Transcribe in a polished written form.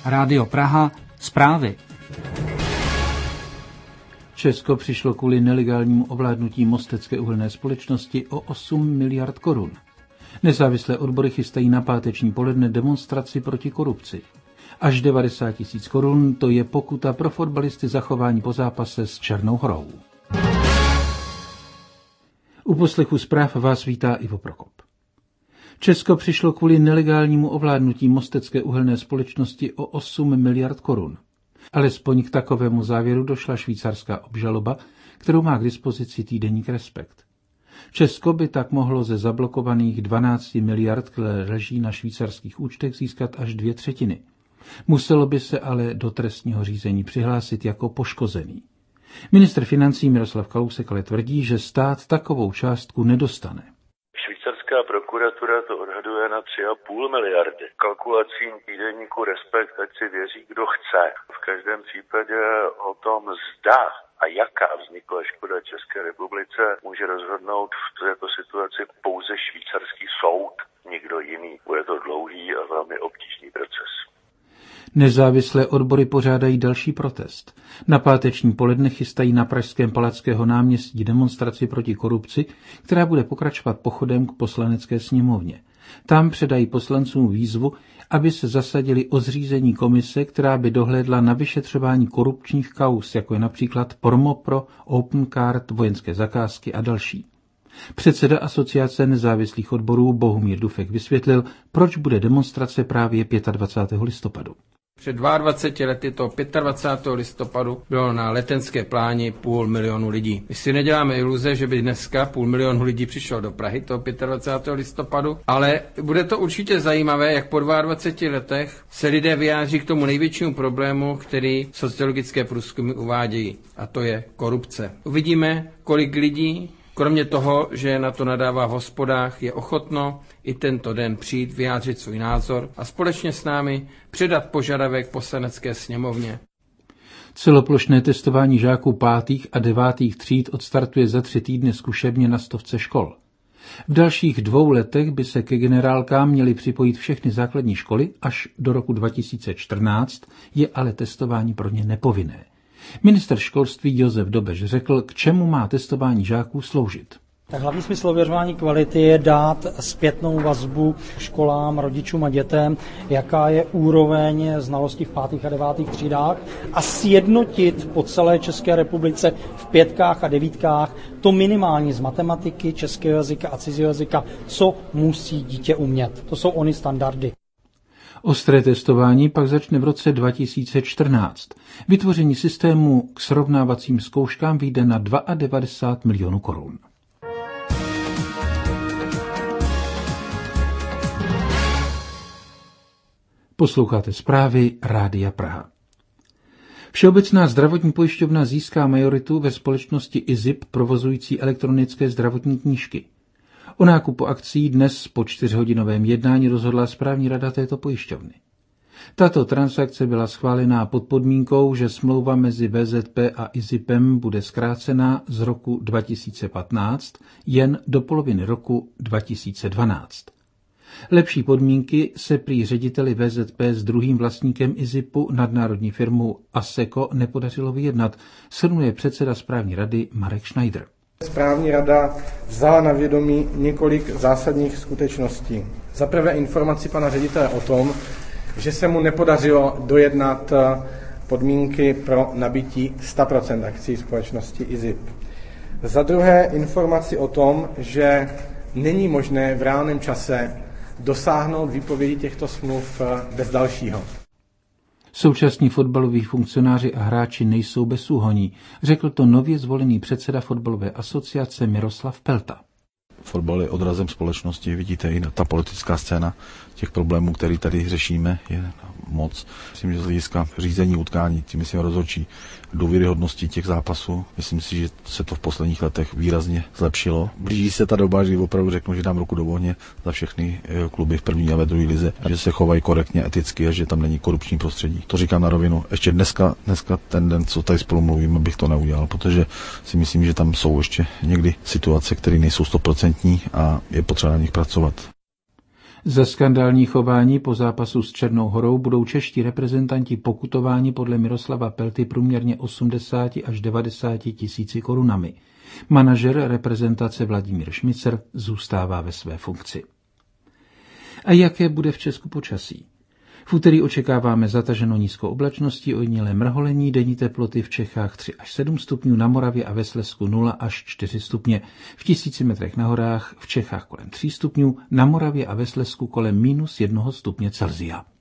Rádio Praha, zprávy. Česko přišlo kvůli nelegálnímu ovládnutí Mostecké uhelné společnosti o 8 miliard korun. Nezávislé odbory chystají na páteční poledne demonstraci proti korupci. Až 90 000 korun, to je pokuta pro fotbalisty za chování po zápase s Černou Horou. U poslechu zpráv vás vítá Ivo Prokop. Česko přišlo kvůli nelegálnímu ovládnutí Mostecké uhelné společnosti o 8 miliard korun. Alespoň k takovému závěru došla švýcarská obžaloba, kterou má k dispozici týdeník Respekt. Česko by tak mohlo ze zablokovaných 12 miliard, které leží na švýcarských účtech, získat až 2/3. Muselo by se ale do trestního řízení přihlásit jako poškozený. Ministr financí Miroslav Kalousek ale tvrdí, že stát takovou částku nedostane. Švýcarská prokuratura to odhaduje na 3,5 miliardy. Kalkulacím týdeníku Respekt, ať si věří, kdo chce. V každém případě o tom, zda a jaká vznikla škoda České republice, může rozhodnout v této situaci pouze švýcarský soud, nikdo jiný. Bude to dlouhý a velmi obtížný proces. Nezávislé odbory pořádají další protest. Na páteční poledne chystají na pražském Palackého náměstí demonstraci proti korupci, která bude pokračovat pochodem k Poslanecké sněmovně. Tam předají poslancům výzvu, aby se zasadili o zřízení komise, která by dohlédla na vyšetřování korupčních kauz, jako je například Promopro, Opencard, vojenské zakázky a další. Předseda Asociace nezávislých odborů Bohumír Dufek vysvětlil, proč bude demonstrace právě 25. listopadu. Před 22 lety, to 25. listopadu, bylo na Letenské pláni 500 000 lidí. My si neděláme iluze, že by dneska 500 000 lidí přišlo do Prahy toho 25. listopadu, ale bude to určitě zajímavé, jak po 22 letech se lidé vyjádří k tomu největšímu problému, který sociologické průzkumy uvádějí, a to je korupce. Uvidíme, kolik lidí, kromě toho, že na to nadává v hospodách, je ochotno i tento den přijít, vyjádřit svůj názor a společně s námi předat požadavek Poslanecké sněmovně. Celoplošné testování žáků 5. a 9. tříd odstartuje za 3 týdny zkušebně na 100 škol. V dalších 2 letech by se ke generálkám měly připojit všechny základní školy, až do roku 2014 je ale testování pro ně nepovinné. Ministr školství Josef Dobeš řekl, k čemu má testování žáků sloužit. Tak hlavní smysl ověřování kvality je dát zpětnou vazbu školám, rodičům a dětem, jaká je úroveň znalostí v 5. a 9. třídách a sjednotit po celé České republice v 5. a 9. to minimální z matematiky, českého jazyka a cizího jazyka, co musí dítě umět. To jsou ony standardy. Ostré testování pak začne v roce 2014. Vytvoření systému k srovnávacím zkouškám vyjde na 92 milionů korun. Posloucháte zprávy Rádia Praha. Všeobecná zdravotní pojišťovna získá majoritu ve společnosti IZIP provozující elektronické zdravotní knížky. O nákupu akcií dnes po 4hodinovém jednání rozhodla správní rada této pojišťovny. Tato transakce byla schválená pod podmínkou, že smlouva mezi VZP a IZIPem bude zkrácena z roku 2015 jen do poloviny roku 2012. Lepší podmínky se prý řediteli VZP s druhým vlastníkem IZIPu, nadnárodní firmou ASECO, nepodařilo vyjednat, shrnuje předseda správní rady Marek Schneider. Správní rada vzala na vědomí několik zásadních skutečností. Za prvé informaci pana ředitele o tom, že se mu nepodařilo dojednat podmínky pro nabití 100% akcií společnosti IZIP. Za druhé informaci o tom, že není možné v reálném čase dosáhnout výpovědi těchto smluv bez dalšího. Současní fotbaloví funkcionáři a hráči nejsou bezúhonní, řekl to nově zvolený předseda fotbalové asociace Miroslav Pelta. Fotbal je odrazem společnosti, vidíte i ta politická scéna těch problémů, který tady řešíme, je moc. Myslím, že z hlediska řízení utkání, tím myslím rozhodčí důvěryhodnosti těch zápasů, myslím si, že se to v posledních letech výrazně zlepšilo. Blíží se ta doba, že opravdu řeknu, že dám ruku do ohně za všechny kluby v první a ve druhé lize, že se chovají korektně, eticky a že tam není korupční prostředí. To říkám na rovinu. Ještě dneska ten den, co tady spolu mluvíme, bych to neudělal, protože si myslím, že tam jsou ještě někdy situace, které nejsou 100% a je potřeba na nich pracovat. Za skandální chování po zápasu s Černou Horou budou čeští reprezentanti pokutováni podle Miroslava Pelty průměrně 80 až 90 tisíci korunami. Manažer reprezentace Vladimír Šmicer zůstává ve své funkci. A jaké bude v Česku počasí? V úterý očekáváme zataženo nízkou oblačností, ojedinělé mrholení, denní teploty v Čechách 3 až 7 stupňů, na Moravě a ve Slezsku 0 až 4 stupně, v 1000 metrech na horách v Čechách kolem 3 stupňů, na Moravě a ve Slezsku kolem -1 stupně Celsia.